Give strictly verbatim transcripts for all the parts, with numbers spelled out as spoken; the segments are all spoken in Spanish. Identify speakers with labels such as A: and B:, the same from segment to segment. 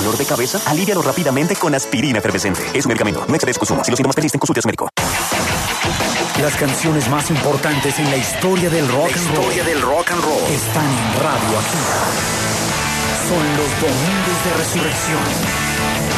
A: ¿Dolor de cabeza? Alívialo rápidamente con aspirina efervescente. Es un medicamento. No excedes consumo. Si los síntomas persisten, consulte a su médico.
B: Las canciones más importantes en la historia del rock and roll.
C: Historia del rock and roll.
B: Están en Radio Activa. Son los Domingos de Resurrección.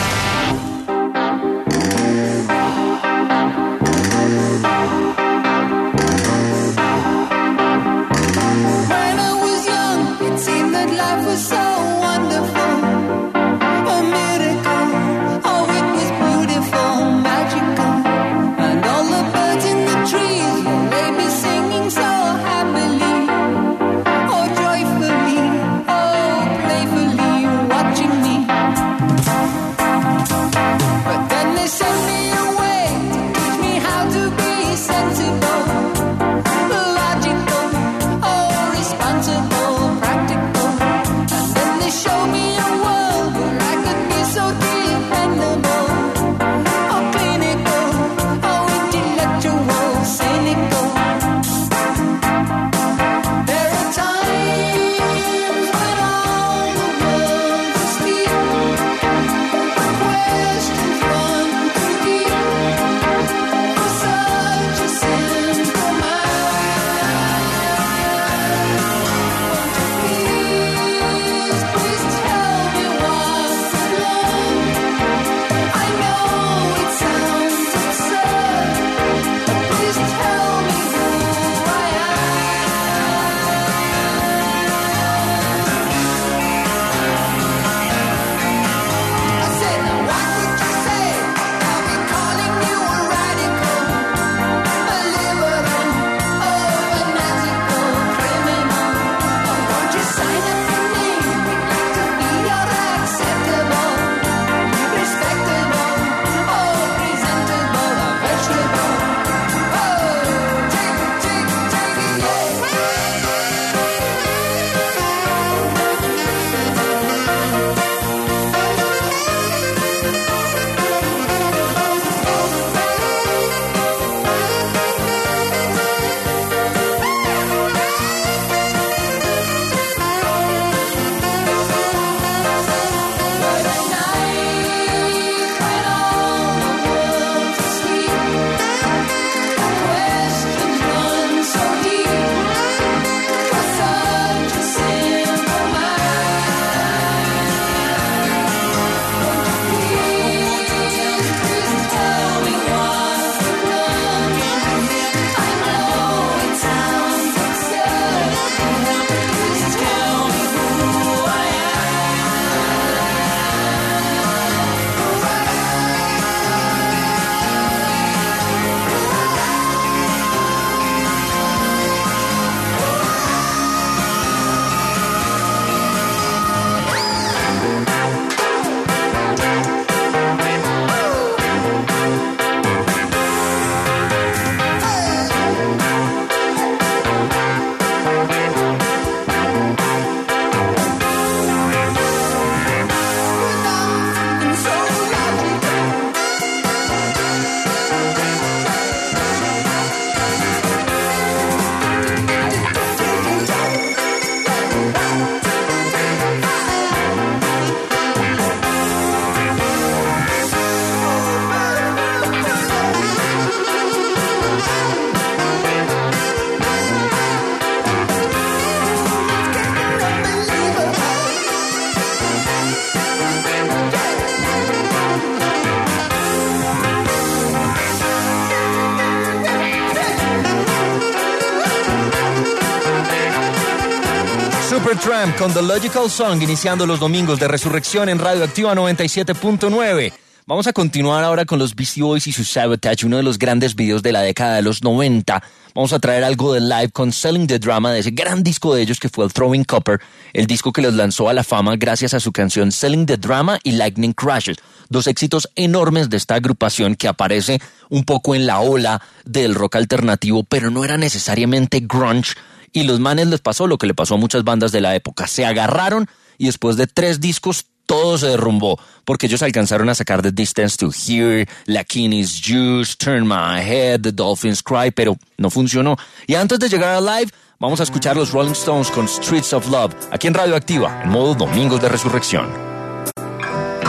D: Supertramp con The Logical Song, iniciando los domingos de Resurrección en Radio Activa noventa y siete punto nueve. Vamos a continuar ahora con los Beastie Boys y su Sabotage, uno de los grandes videos de la década de los noventa. Vamos a traer algo de live con Selling the Drama, de ese gran disco de ellos que fue el Throwing Copper, el disco que los lanzó a la fama gracias a su canción Selling the Drama y Lightning Crashes, dos éxitos enormes de esta agrupación que aparece un poco en la ola del rock alternativo, pero no era necesariamente grunge. Y los manes les pasó lo que le pasó a muchas bandas de la época. Se agarraron y después de tres discos todo se derrumbó, porque ellos alcanzaron a sacar The Distance to Here, Lakini's Juice, Turn My Head, The Dolphins Cry, pero no funcionó. Y antes de llegar a live, vamos a escuchar los Rolling Stones con Streets of Love, aquí en Radio Activa, en modo Domingos de Resurrección.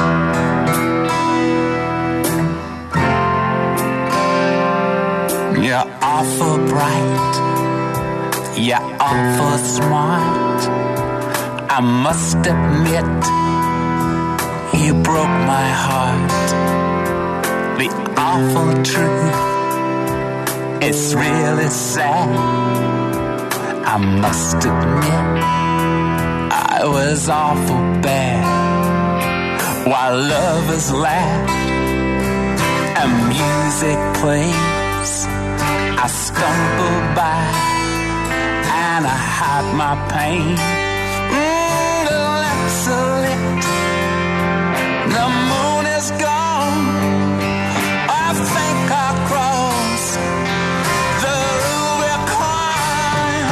C: You're awful bright, you're awful smart. I must admit, you broke my heart. The awful truth, it's really sad. I must admit, I was awful bad. While lovers laugh and music plays, I stumble by and I hide my pain. Mm, the lights are lit, the moon is gone. I think I'll cross the Rubicon.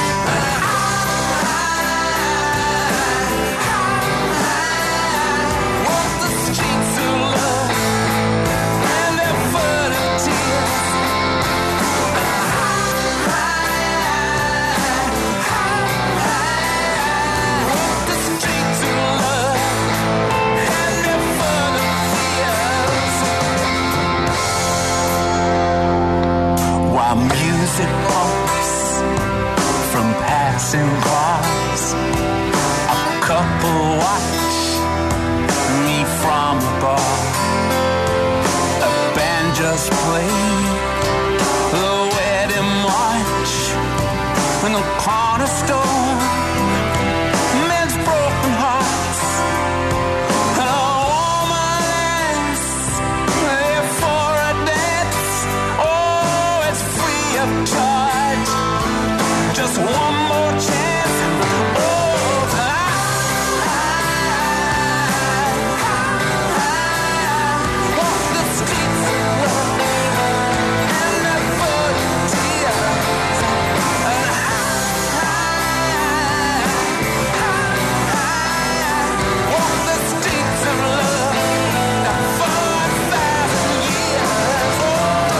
C: Walk the streets of love and they're full of tears. Walk the streets of love and they're full of tears. While music pumps from passing cars, a couple watch me from a bar. A band just played the wedding march in the corner store. Men's broken hearts and a woman's there for a dance. Oh, it's free of charge. Just one more chance. Oh, I, walk the streets of love and they're full of tears. And I walk the streets of love for a thousand years. Oh.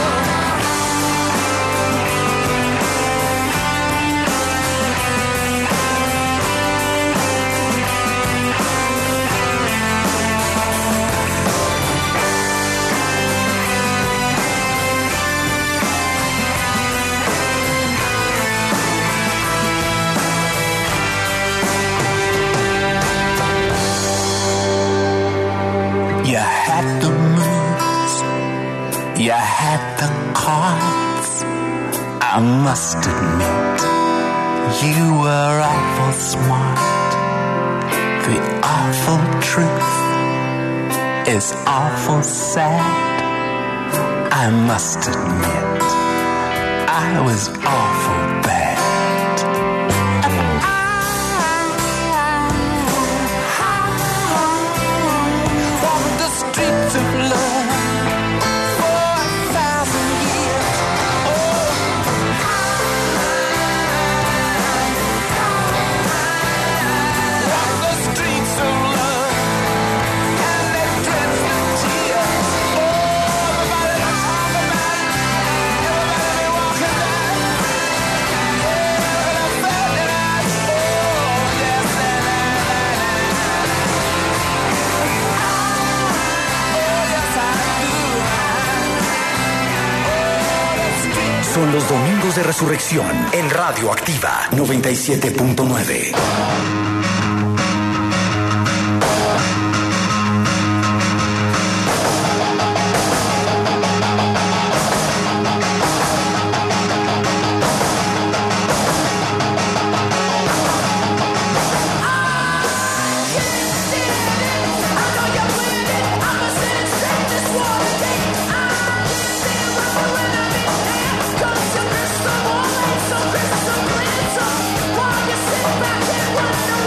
C: You had the moves, you had the cards. I must admit, you were awful smart. The awful truth is awful sad. I must admit, I was awful bad. Walk the streets of love for a thousand years. Oh, walk the streets of love and they drench with tears. Oh, everybody talk about it. Everybody be walking down. Yeah, I felt it out. Oh, yes, and
B: Son los domingos de resurrección en Radio Activa noventa y siete punto nueve.
E: While you sit back and wonder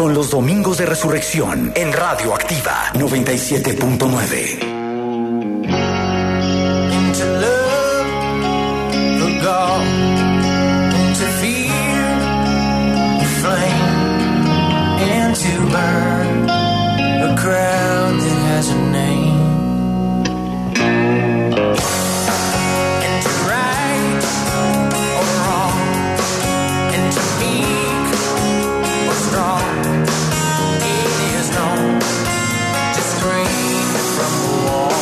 B: Son los domingos de resurrección en Radio Activa noventa y siete punto nueve.
C: To love the God, to fear the flame, and to burn a crown that has a name. And to right or wrong, and to meek or strong, it is known to scream from the wall.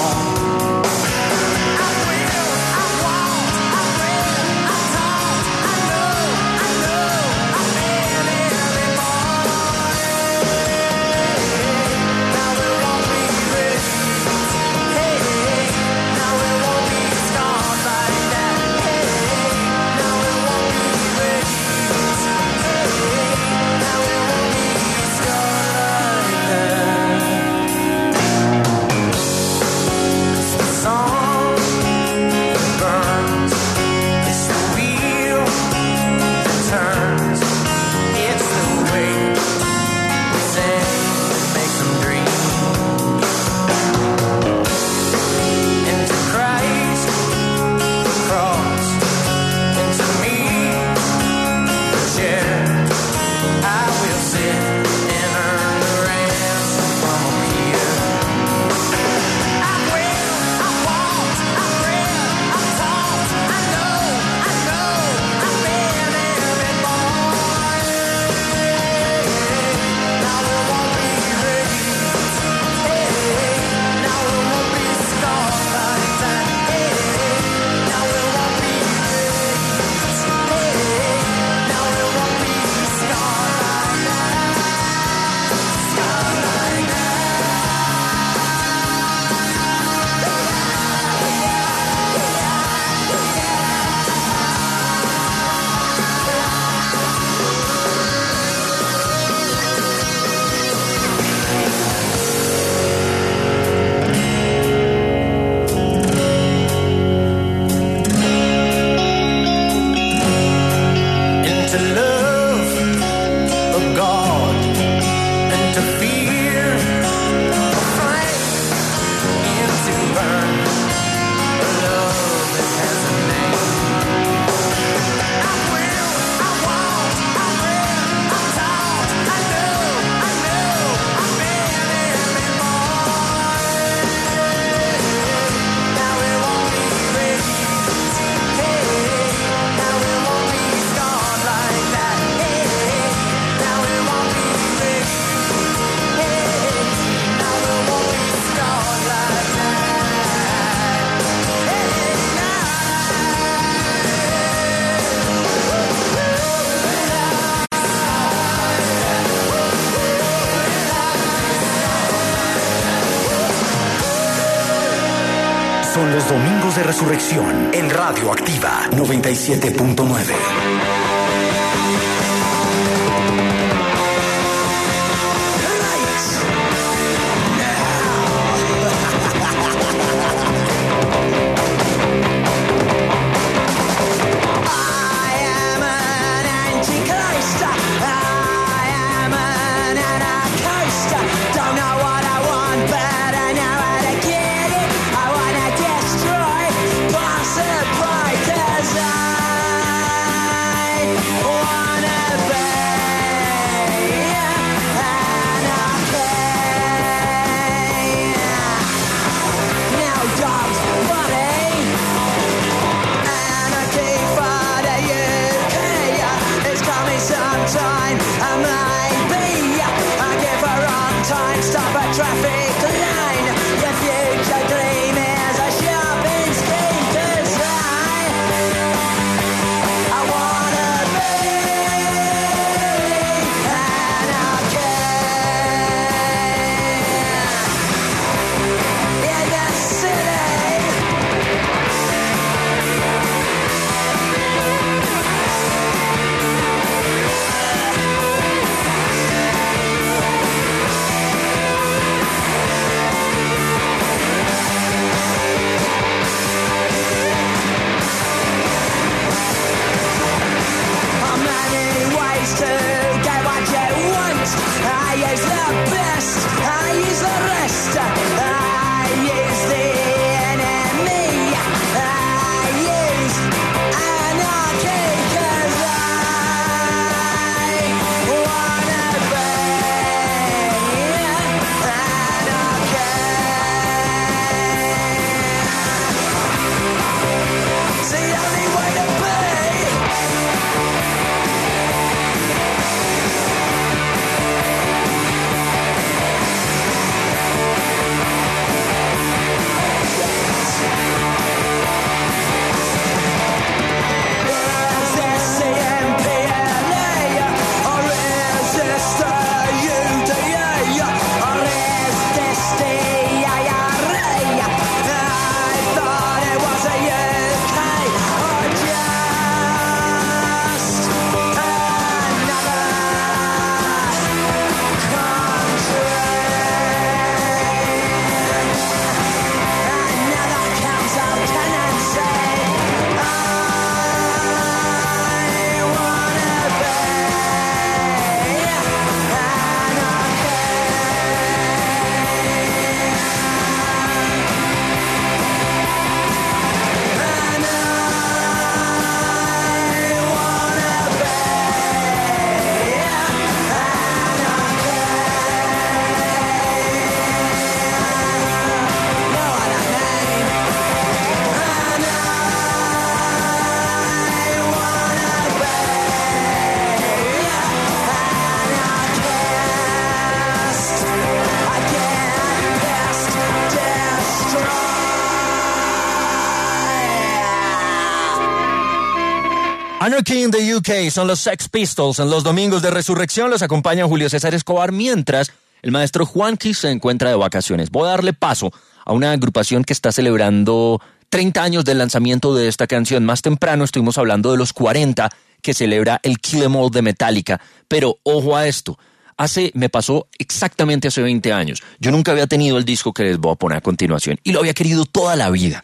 B: Son los domingos de resurrección en Radio Activa noventa y siete punto nueve.
C: To get what you want. always the best. I use the rest. I use the enemy. I use anarchy 'cause I wanna be anarchy. It's the only way to be. Is this the M P L A? Or is this the U D A? Or is this the I R A? I thought it was a U K. Or just another country. Another council tenancy. I wanna be
D: Anarchy in the U K son los Sex Pistols. En los domingos de resurrección los acompaña Julio César Escobar, mientras el maestro Juanqui se encuentra de vacaciones. Voy a darle paso a una agrupación que está celebrando treinta años del lanzamiento de esta canción. Más temprano estuvimos hablando de los cuarenta que celebra el Kill 'Em All de Metallica. Pero ojo a esto, hace, me pasó exactamente hace veinte años. Yo nunca había tenido el disco que les voy a poner a continuación y lo había querido toda la vida.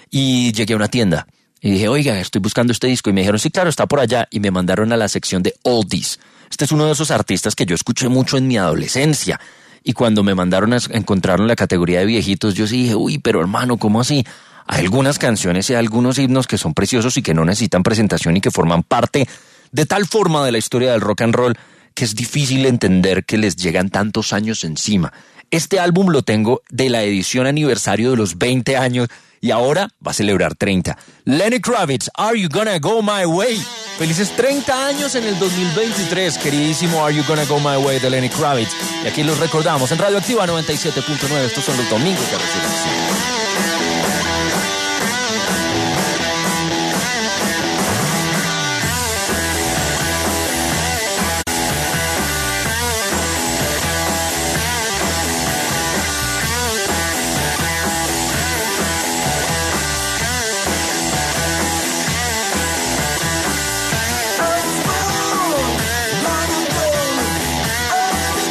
D: Y llegué a una tienda y dije, oiga, estoy buscando este disco. Y me dijeron, sí, claro, está por allá. Y me mandaron a la sección de Oldies. Este es uno de esos artistas que yo escuché mucho en mi adolescencia. Y cuando me mandaron a encontrar en la categoría de viejitos, yo sí dije, uy, pero hermano, ¿cómo así? Hay algunas canciones y algunos himnos que son preciosos y que no necesitan presentación y que forman parte de tal forma de la historia del rock and roll que es difícil entender que les llegan tantos años encima. Este álbum lo tengo de la edición aniversario de los veinte años y ahora va a celebrar treinta. Lenny Kravitz, Are You Gonna Go My Way? Felices treinta años en el dos mil veintitrés, queridísimo Are You Gonna Go My Way de Lenny Kravitz. Y aquí los recordamos en Radio Activa noventa y siete punto nueve. Estos son los domingos de resurrección.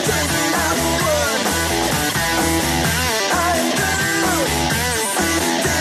C: I do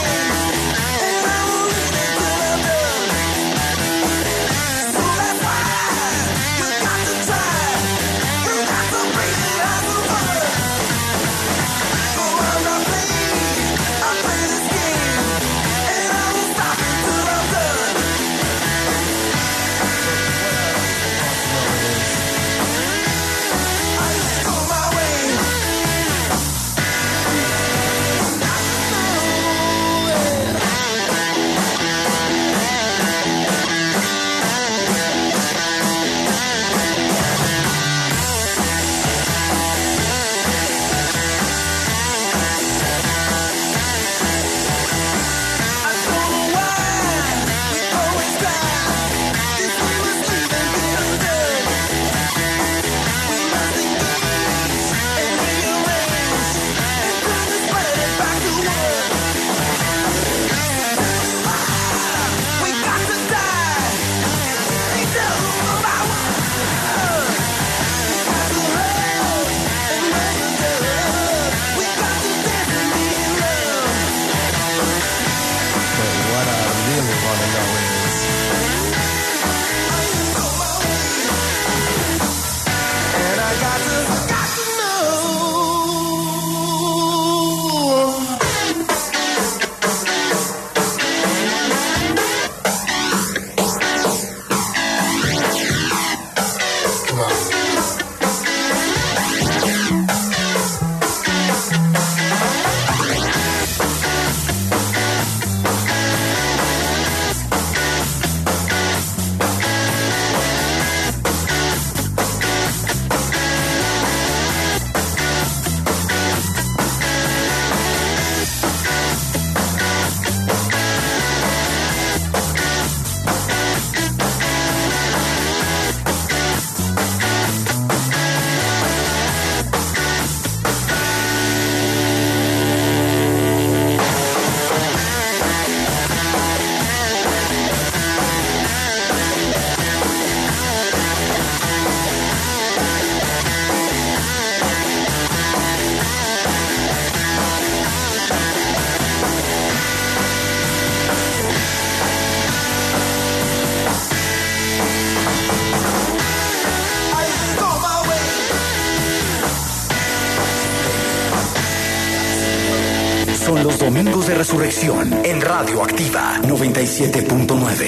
B: Son los domingos de resurrección en Radio Activa noventa y siete punto nueve.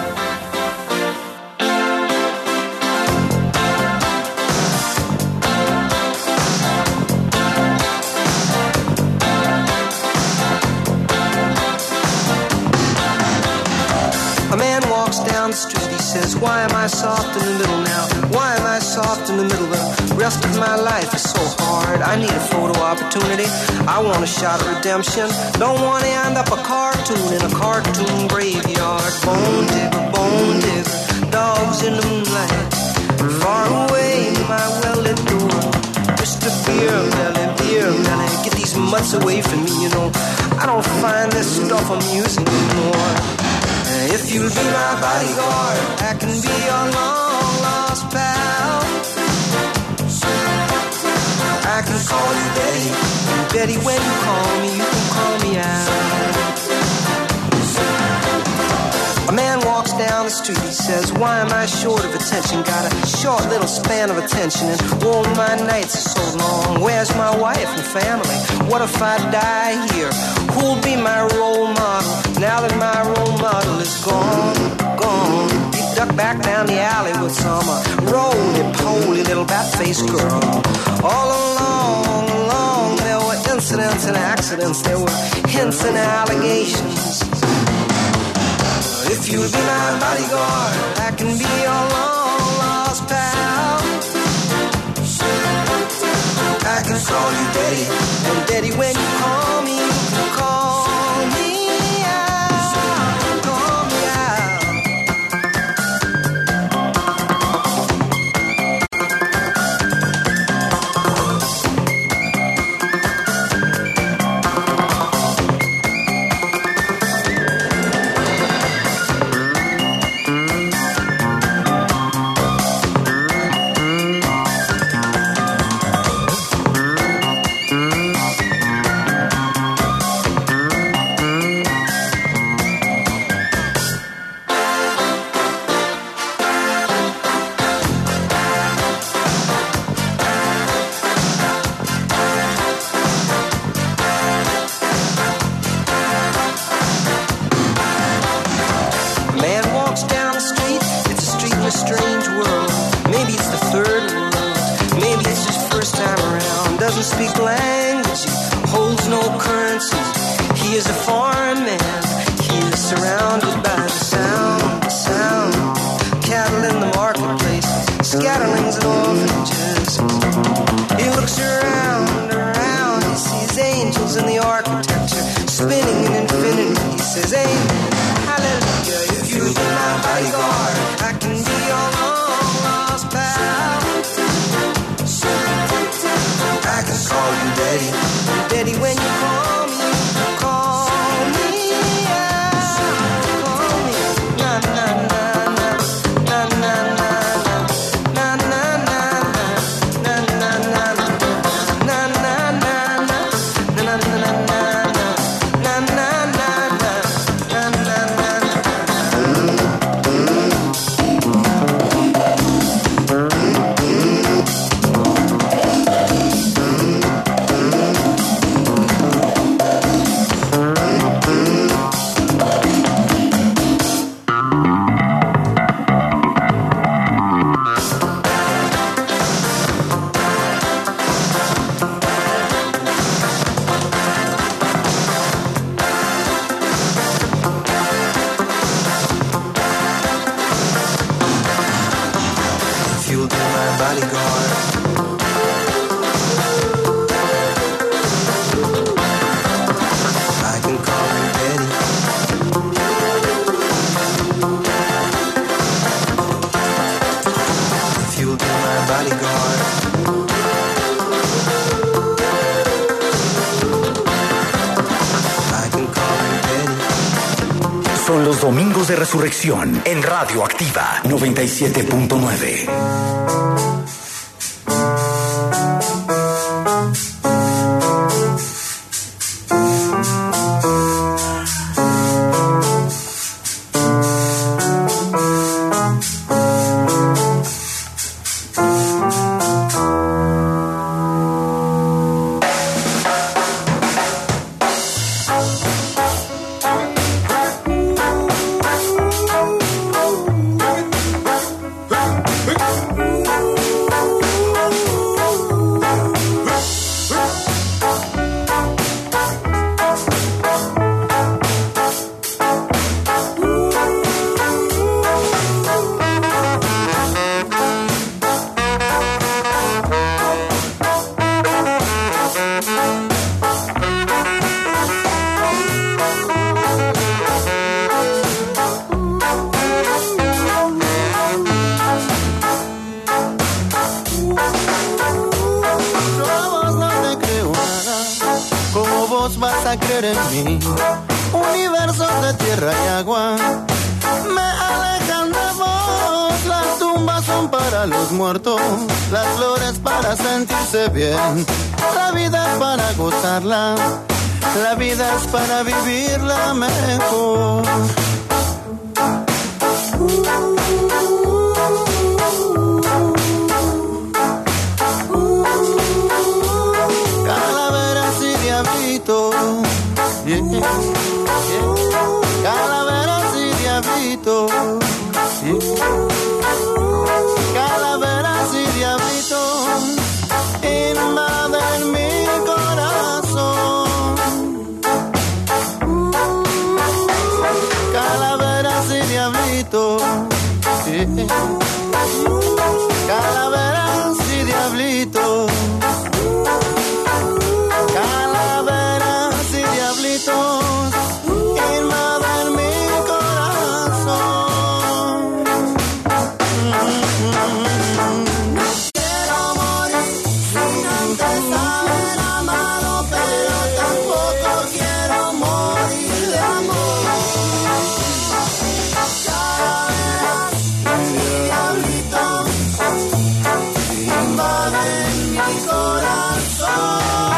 E: A man walks down the street, he says, why am I soft in the middle now? Why am I soft in the middle? The rest of my life is so hard. I need a photo opportunity. I want a shot of redemption. Don't want to end up a cartoon in a cartoon graveyard. Bone digger, bone digger, dogs in the moonlight. Far away, my well-lit door. Mister Beer Belly, Beer Belly, get these mutts away from me, you know. I don't find this stuff amusing anymore. If you'll be my bodyguard, I can be your long-lost pal. I can call you Betty, and Betty, when you call me, you can call me out. A man walks down the street, he says, why am I short of attention? Got a short little span of attention, and oh, my nights are so long. Where's my wife and family? What if I die here? Who'll be my role model now that my role model is gone, gone? He ducked back down the alley with some uh, roly-poly little bat-faced girl. All along, along, there were incidents and accidents. There were hints and allegations. If you'll be my bodyguard, I can be your long-lost pal. I can call you Daddy, and Daddy, when you call me, you can call me out, call me out. Speak language, holds no currency. He is a foreign man. He is surrounded by the sound, the sound. Cattle in the marketplace, scatterings and orphanages. He looks around, around. He sees angels in the architecture, spinning in infinity. He says, amen, hallelujah. If you be my bodyguard, I can be your long lost pal. I can call you Daddy, Daddy, when you call me, call me out, call me, na na na na, na na na na, na na na na, na na na na, na na na na, na na na na, na na
B: Son los domingos de resurrección en Radio Activa noventa y siete punto nueve.
F: vos vas a creer en mí. Universos de tierra y agua me alejan de vos. Las tumbas son para los muertos, las flores para sentirse bien. La vida es para gozarla, la vida es para vivirla mejor. Calaveras y diablitos, yeah, yeah. Calaveras y diablitos, yeah. Calaveras y diablitos invaden mi corazón. Calaveras y diablitos, yeah. Calaveras y diablitos, calaveras y diablitos invaden mi corazón. Quiero morir sin antes haber amado, pero tampoco quiero morir de amor. Calaveras y diablitos invaden mi corazón.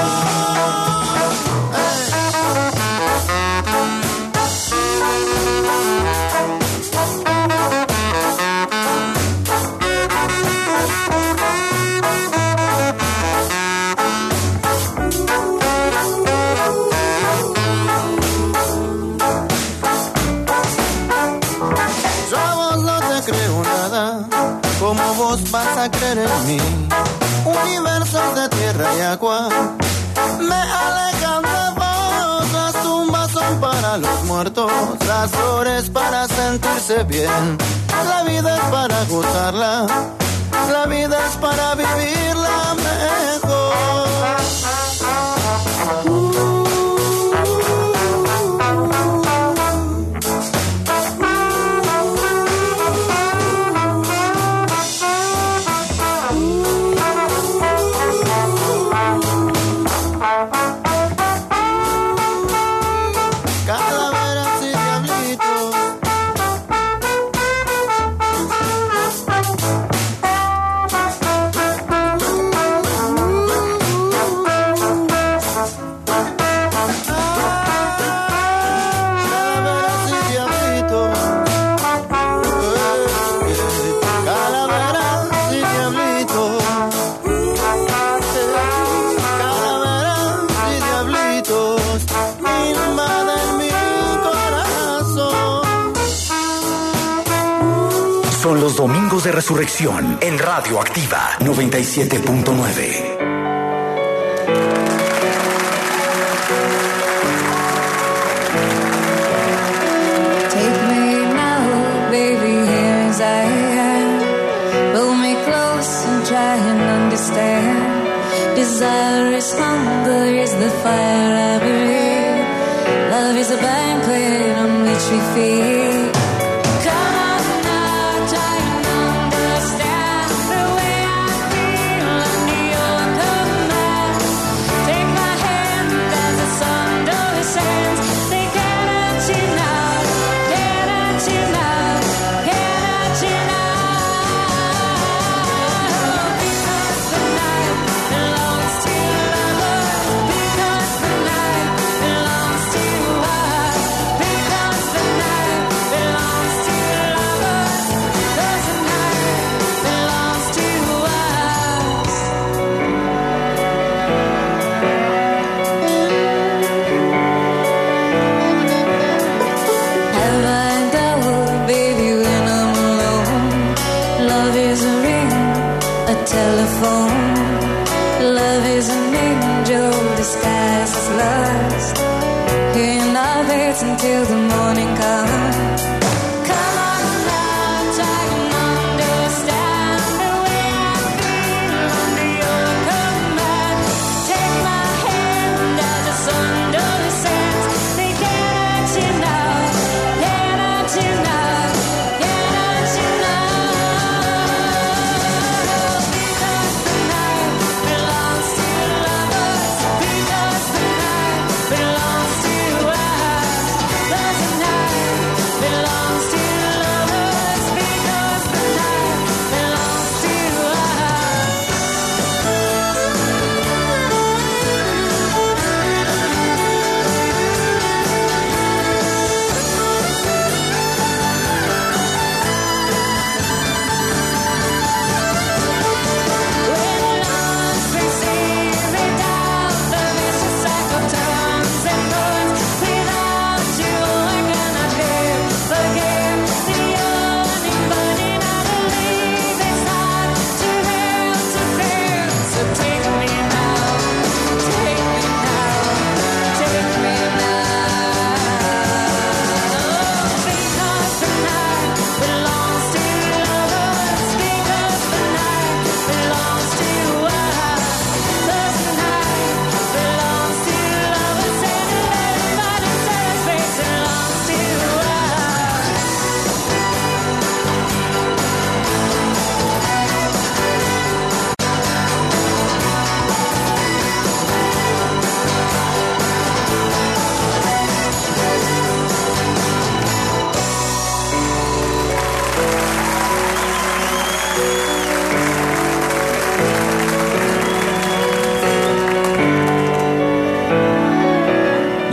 F: Yo a vos no te creo nada, como vos vas a creer en mí. Universos de tierra y agua me alejan de vos. Las tumbas son para los muertos, las flores para sentirse bien. La vida es para gozarla, la vida es para vivirla mejor. Calaveras y diablitos, calaveras y diablitos, calaveras y diablitos, calaveras y diablitos invaden mi corazón.
B: Son los domingos de resurrección en Radio Activa noventa y siete punto nueve.
G: Take me now, baby, here as I am. Pull me close and try and understand. Desire is hunger, is the fire I breathe. Love is a banquet on which we feed. Come on now, try and understand the way I feel under your command. Take my hand as the sun descends. They get at you now, get at you now, get at you now. Because the night belongs to lovers. Because the night belongs to us. Because the night belongs to lovers. Because the night belongs to us. Have I doubt, baby, when I'm alone? Love is a ring, a telephone. Love is an angel disguised as lust. In our beds until the morning comes. Come on now, try and understand the way I feel under your command. Take my hand as the sun descends. They get at you now, get at you now, get at you now. Because the night belongs to lovers. Because the night belongs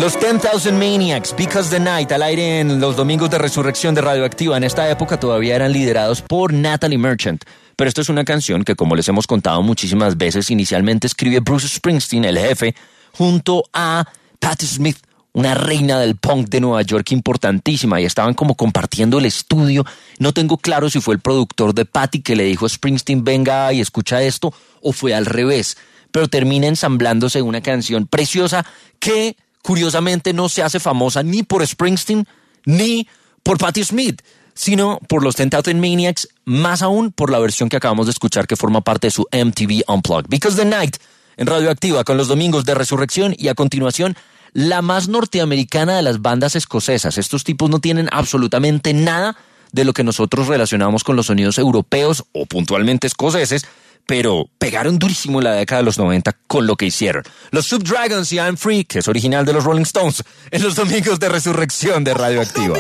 D: Los ten thousand Maniacs, Because the Night, al aire en los domingos de resurrección de Radioactiva. En esta época todavía eran liderados por Natalie Merchant. Pero esto es una canción que, como les hemos contado muchísimas veces, inicialmente escribe Bruce Springsteen, el jefe, junto a Patti Smith, una reina del punk de Nueva York importantísima, y estaban como compartiendo el estudio. No tengo claro si fue el productor de Patti que le dijo a Springsteen, venga y escucha esto, o fue al revés. Pero termina ensamblándose una canción preciosa que, curiosamente, no se hace famosa ni por Springsteen ni por Patti Smith, sino por los ten thousand Maniacs, más aún por la versión que acabamos de escuchar que forma parte de su M T V Unplugged. Because the Night, en Radioactiva, con los domingos de resurrección, y a continuación, la más norteamericana de las bandas escocesas. Estos tipos no tienen absolutamente nada de lo que nosotros relacionamos con los sonidos europeos o puntualmente escoceses, pero pegaron durísimo en la década de los noventa con lo que hicieron. Los Subdragons y I'm Free, que es original de los Rolling Stones, en los domingos de resurrección de Radioactiva.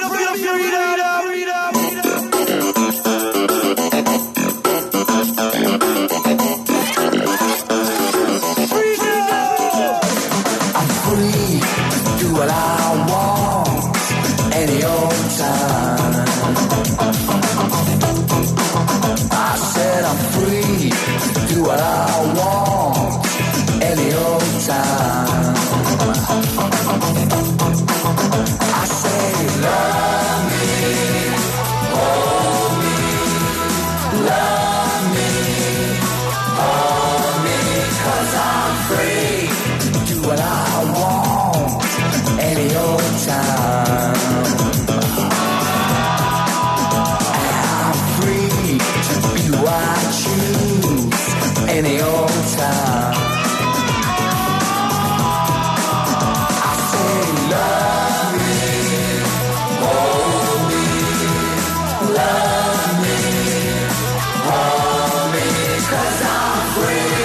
B: What I want any old time. I said I'm free to do what I want any old time. I say love me, hold me, love me, hold me, 'cause I'm free to do what I want any old time. I'm free to be who I choose any old time. I say love me, hold me, love me, hold me, 'cause I'm free.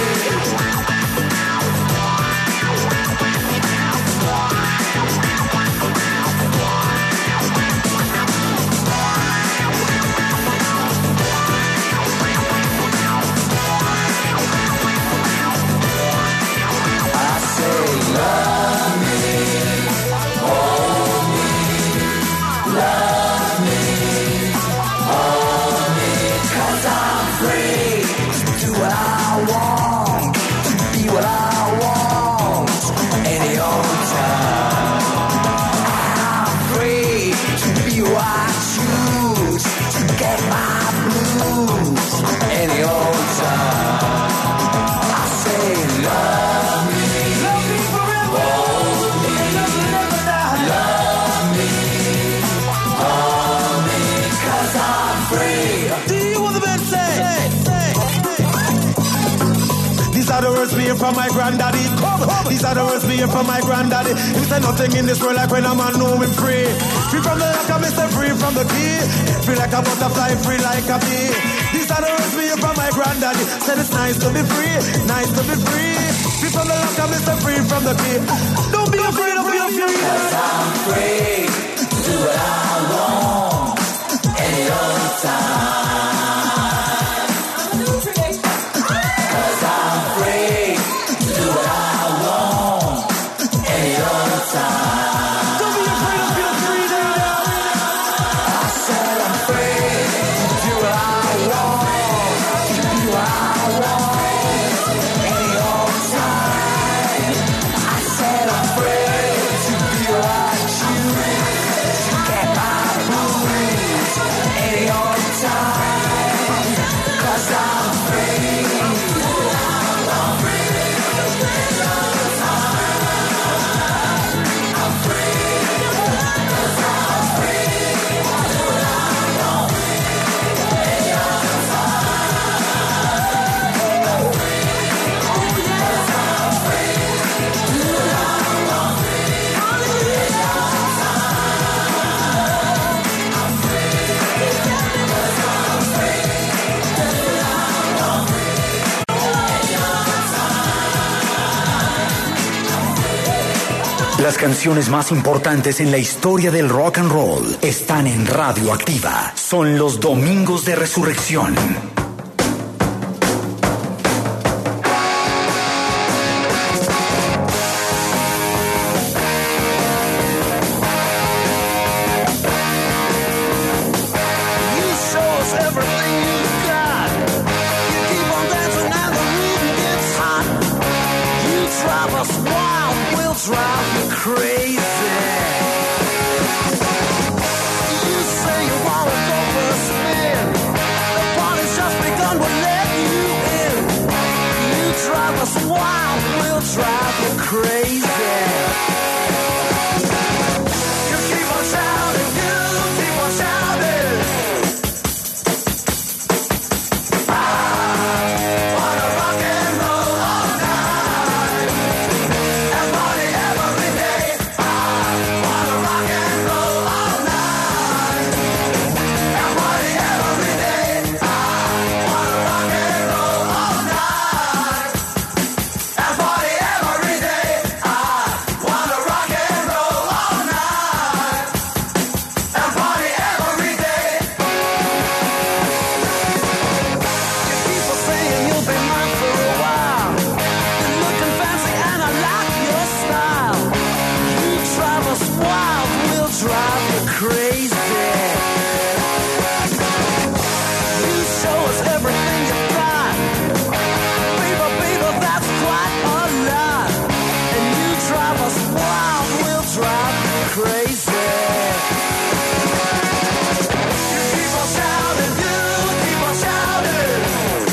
H: From my granddaddy, come. These are the words me from my granddaddy. He said nothing in this world like when a man know him free. Free from the lock, I'm Mister Free from the key. Free like a butterfly, free like a bee. These are the words me from my granddaddy. Said it's nice to be free, nice to be free. Free from the lock, I'm Mister Free from the key. Don't be afraid of your free. 'Cause I'm free to do what I want any old time.
B: Las canciones más importantes en la historia del rock and roll están en Radioactiva. Son los domingos de resurrección.
C: crazy. You keep on shouting, you keep on shouting. I wanna rock and roll all night and party every day. I wanna rock and roll all night and party every day. I wanna rock and roll all night and party every day. I wanna rock and roll all night and party every day. People saying you'll be mine for a while. You're looking fancy and I like your style. You drive us wild, we'll drive you crazy. You show us everything you got. Baby, baby, that's quite a lot. And you drive us wild, we'll drive you crazy. You keep on shouting, you keep on shouting.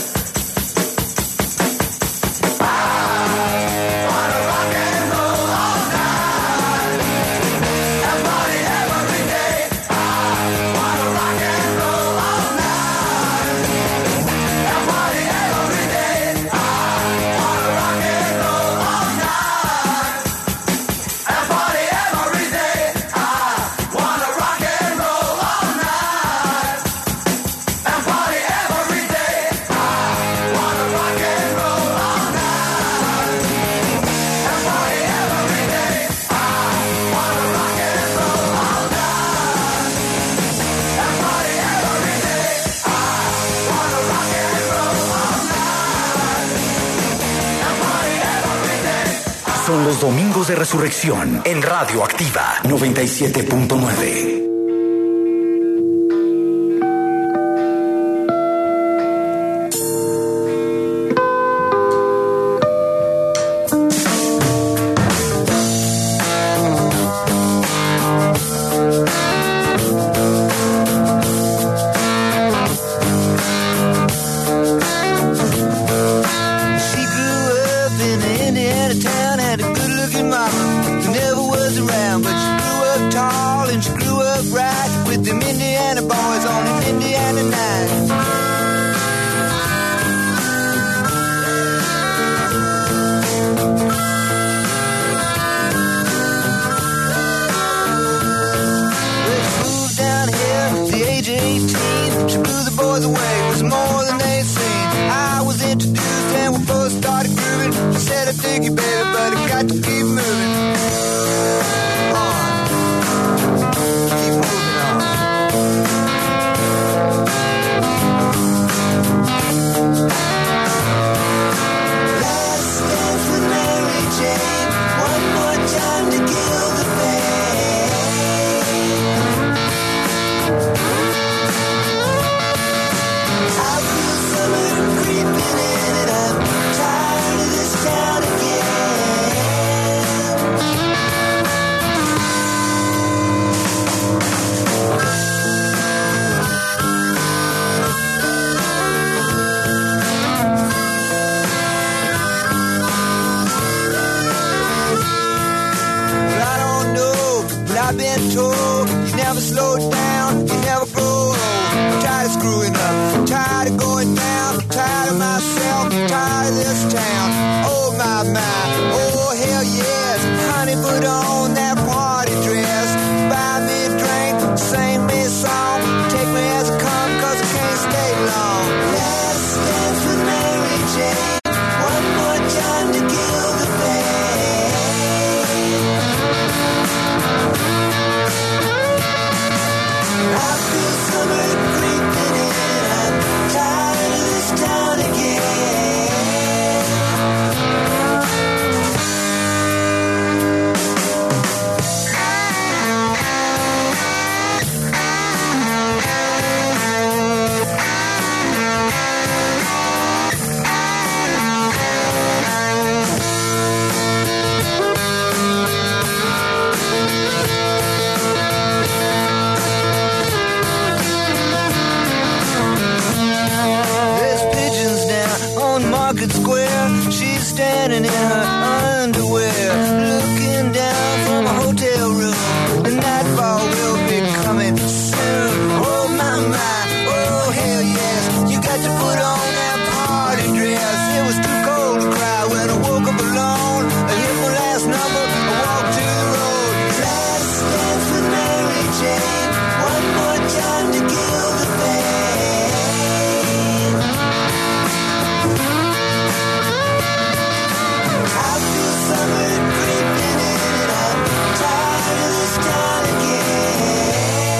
C: I wanna rock and roll all night and party every day. I wanna rock and roll all night and party every day. I wanna rock and roll all night and party every day. I wanna rock and roll all night and party every day. I wanna rock and roll all night and party every day. I wanna rock and roll all night and party every day. I wanna rock and roll all night and party every day.
B: Son los domingos de resurrección en Radio Activa noventa y siete punto nueve.
C: She grew up in an Indiana town, had a good-looking mama who never was around, but she grew up tall and she grew up right with them Indiana boys on an Indiana night. Well, she moved down here at the age of eighteen. She blew the boys away, it was more than they'd seen. I was introduced and we both started grooving. She said, I dig you, baby, but I got to keep moving on. Keep moving on. Last dance with Mary Jane. One more time to kill the pain. I feel summer creeping in and I'm tired of this town again. Well, I don't know, but I've been told you never slow down, you never grow old. I'm tired of screwing up, I'm tired of going down, I'm tired of myself, I'm tired of this town. Oh my, my, oh hell yes. Honey, put on that party dress, buy me a drink, sing me a song, take me as I come, cause I can't stay long. Last dance with Mary Jane, one more time to kill the pain. I feel summer creeping in, I'm tired of this town again. Market Square, she's standing in her underwear.
E: somewhere, looking down from a hotel room. The nightfall will be coming soon. Oh my my, oh hell yes, you got to put on that party dress. It was too cold to cry when I woke up alone. I hit my last number, I walked to the road. Last dance with Mary Jane, one more time to kill the pain. I feel summer creeping in and I'm tired of this town again.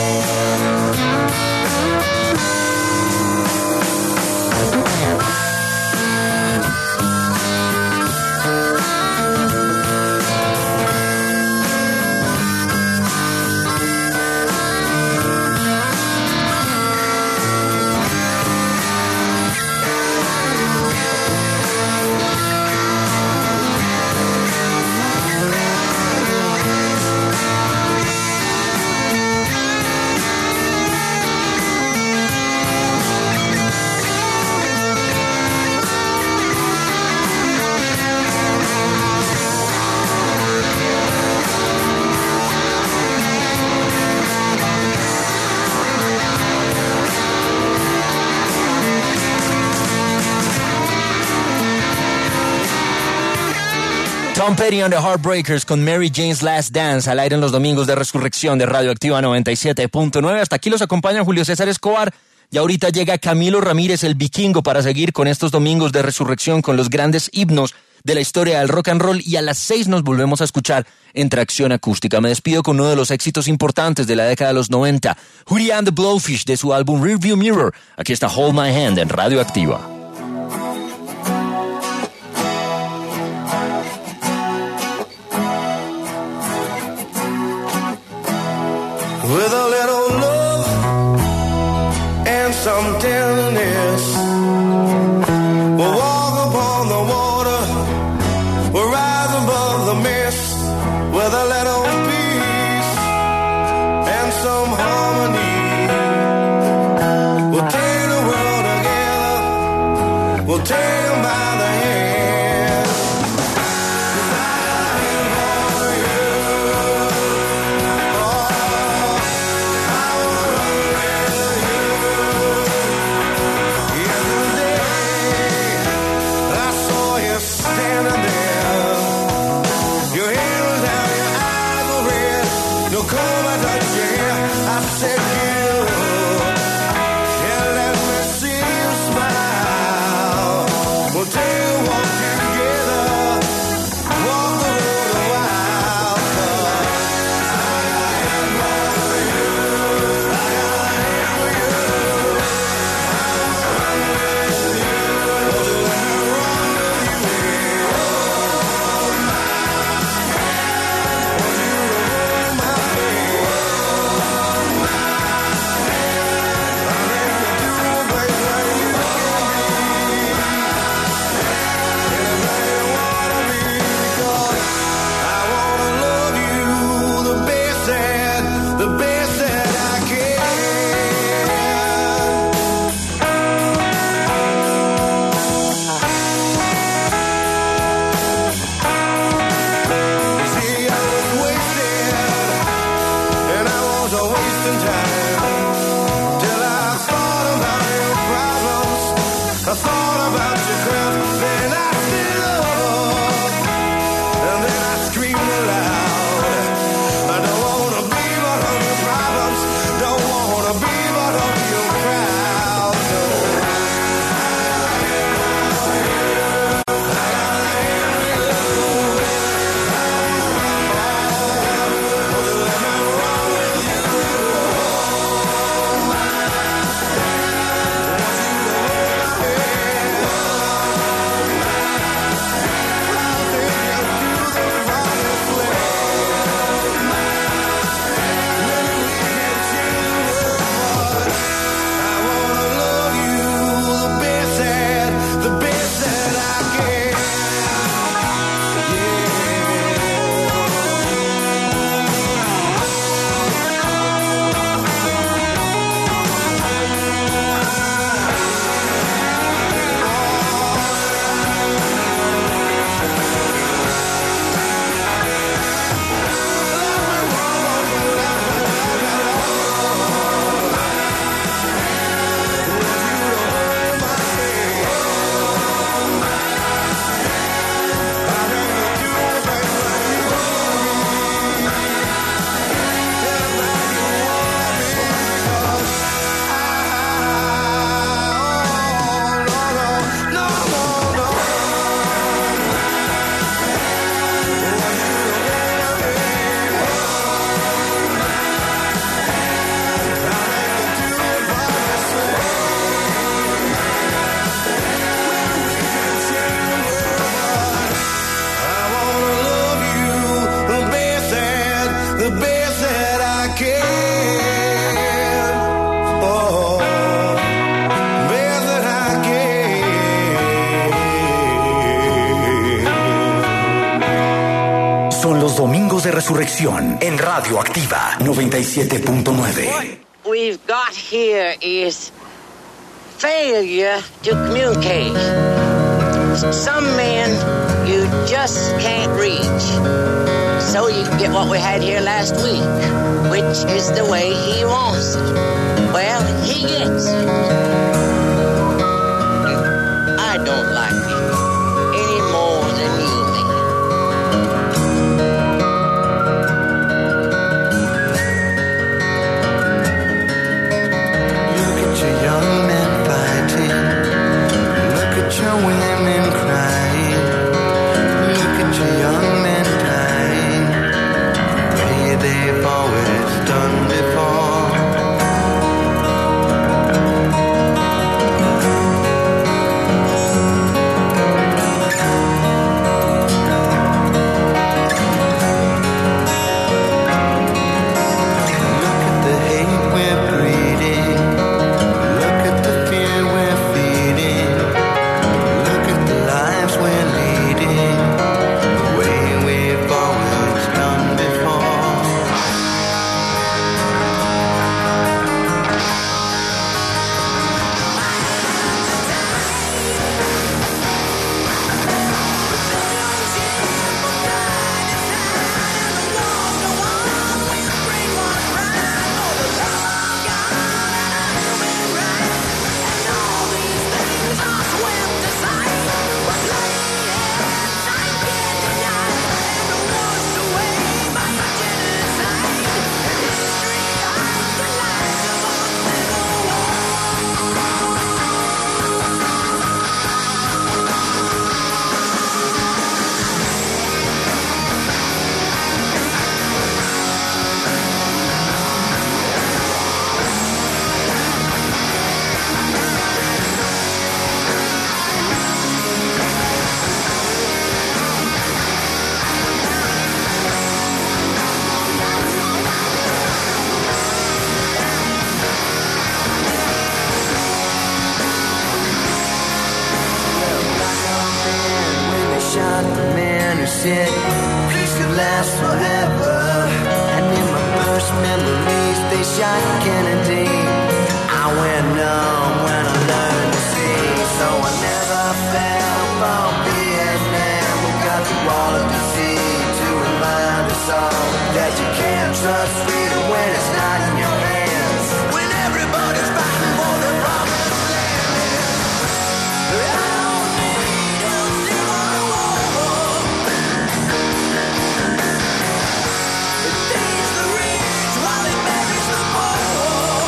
D: Tom Petty and the Heartbreakers con Mary Jane's Last Dance al aire en los domingos de Resurrección de Radioactiva noventa y siete punto nueve. Hasta aquí los acompaña Julio César Escobar y ahorita llega Camilo Ramírez el Vikingo para seguir con estos domingos de Resurrección con los grandes himnos de la historia del rock and roll y a las seis nos volvemos a escuchar en Tracción Acústica. Me despido con uno de los éxitos importantes de la década de los noventa, Hootie and the Blowfish de su álbum Rearview Mirror. Aquí está Hold My Hand en Radioactiva.
F: With a little love and some tenderness, we'll walk upon the water, we'll rise above the mist. With a little peace and some harmony, we'll take the world together, we'll take them by the hand. We'll take a walk.
B: los domingos de resurrección en Radio Activa noventa y siete punto nueve.
I: What we've got here is failure to communicate. Some men you just can't reach. So you get what we had here last week, which is the way he wants it. Well, he gets it. I don't like it any more than you, man.
F: Look at your young men fighting. Look at your women crying. Look at your young men dying. Way they've always done before.
E: said peace could last forever. And in my first memories, they shot Kennedy. I went numb when I learned to see, so I never fell from Vietnam. We got the wall of D C to remind us all that you can't trust freedom when it's not in your hands. When everybody's fighting for the promised land. I don't need to see my war. It feeds the rich while it buries the poor.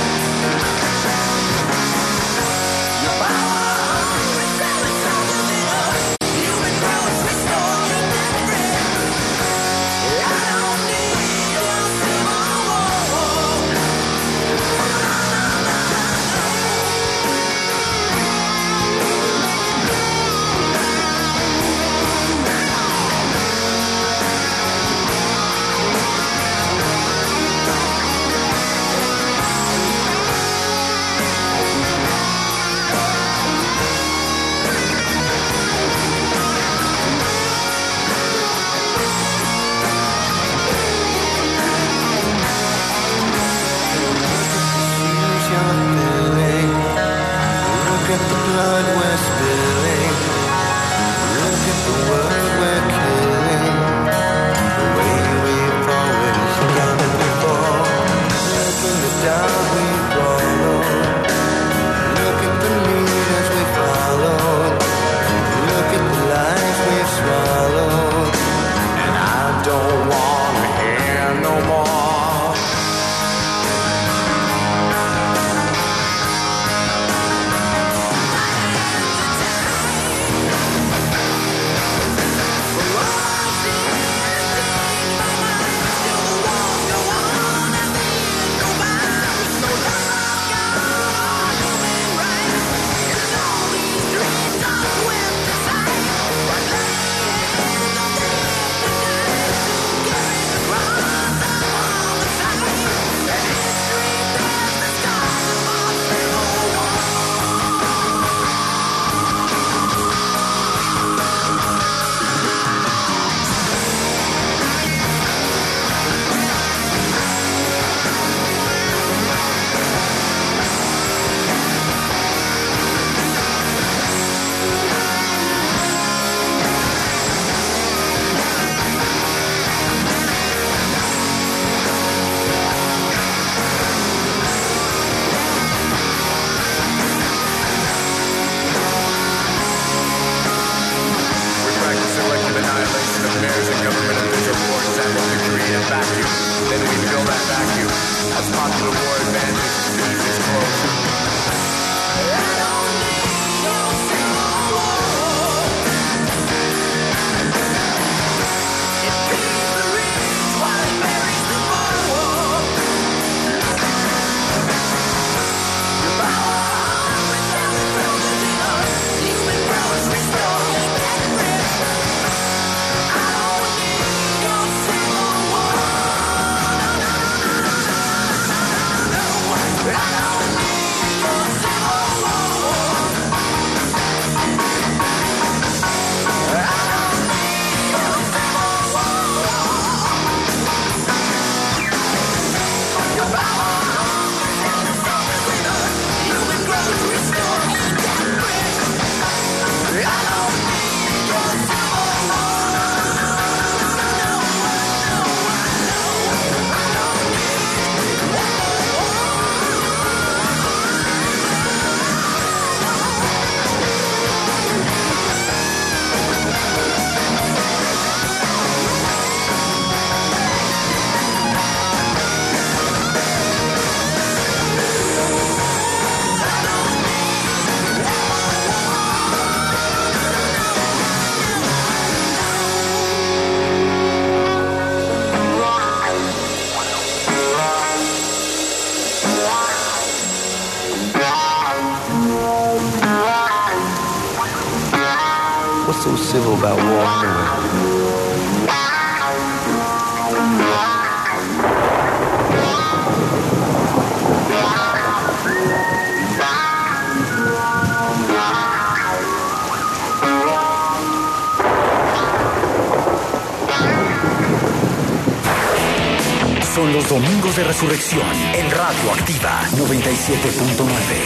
E: Your power is selling soldiers in a human grocery store. Keep that bread. I don't need to see my What's so civil about walking away?
B: Son los Domingos de Resurrección en Radio Activa noventa y siete punto nueve.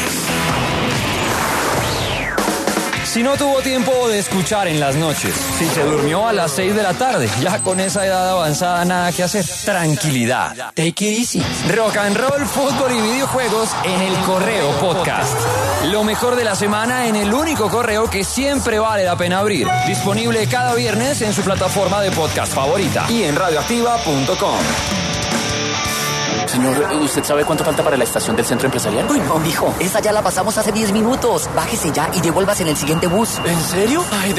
J: Si no tuvo tiempo de escuchar en las noches, si se durmió a las seis de la tarde, ya con esa edad avanzada nada que hacer. Tranquilidad. Take it easy. Rock and roll, fútbol y videojuegos en el Correo Podcast. Lo mejor de la semana en el único correo que siempre vale la pena abrir. Disponible cada viernes en su plataforma de podcast favorita y en radioactiva punto com.
K: Señor, ¿usted sabe cuánto falta para la estación del centro empresarial?
L: Uy, no, mijo, esa ya la pasamos hace diez minutos. Bájese ya y devuélvase en el siguiente bus.
K: ¿En serio? Ay,